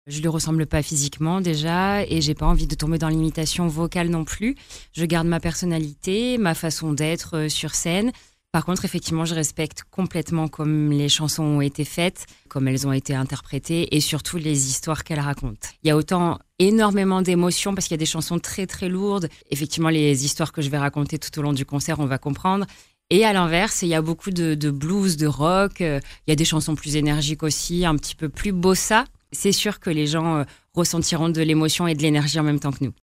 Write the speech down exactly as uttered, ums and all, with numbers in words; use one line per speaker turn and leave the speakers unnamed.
Je lui ressemble pas physiquement déjà et j'ai pas envie de tomber dans l'imitation vocale non plus. Je garde ma personnalité, ma façon d'être euh, sur scène. Par contre, effectivement, je respecte complètement comme les chansons ont été faites, comme elles ont été interprétées et surtout les histoires qu'elles racontent. Il y a autant énormément d'émotions parce qu'il y a des chansons très très lourdes. Effectivement, les histoires que je vais raconter tout au long du concert, on va comprendre. Et à l'inverse, il y a beaucoup de, de blues, de rock. Il y a des chansons plus énergiques aussi, un petit peu plus bossa. C'est sûr que les gens ressentiront de l'émotion et de l'énergie en même temps que nous.